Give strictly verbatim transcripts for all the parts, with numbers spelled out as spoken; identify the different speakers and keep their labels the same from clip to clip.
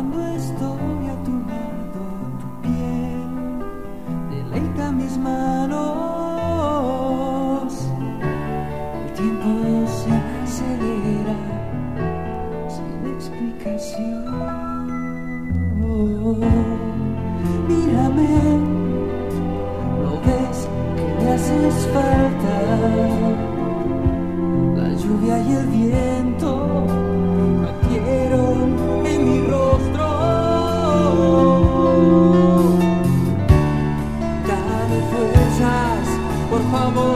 Speaker 1: Cuando estoy a tu lado, tu piel deleita mis manos. El tiempo se acelera sin explicación. Mírame, ¿no ves que me haces falta? La lluvia y el viento batieron en mi rostro. Dame fuerzas, por favor.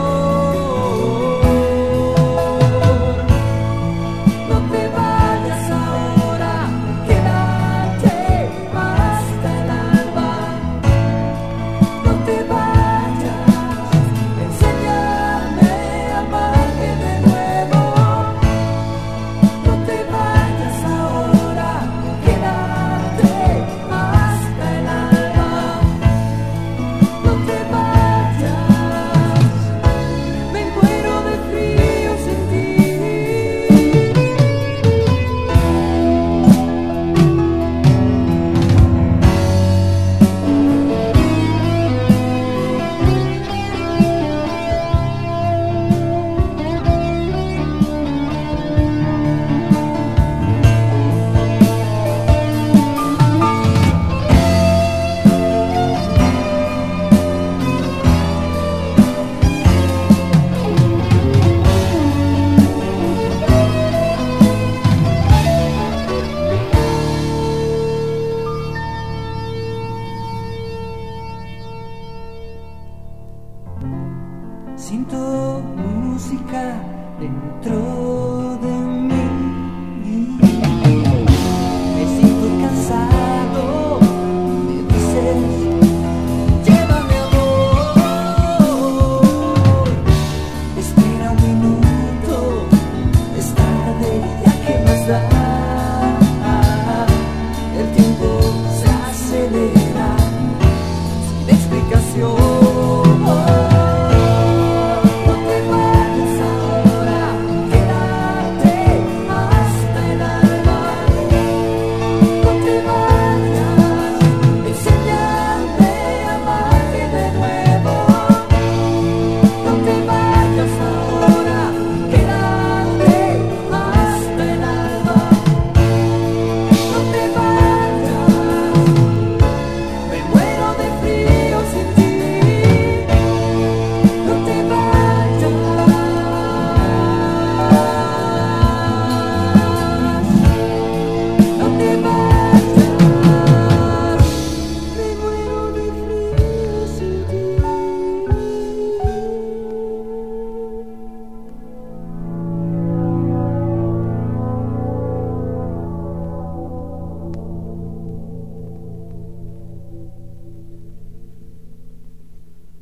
Speaker 1: No te vayas ahora, quédate hasta el alba. No te vayas, enséñame a amarte de nuevo. No te vayas ahora, quédate hasta el alba. No te vayas, me muero de frío sin ti. Siento música dentro de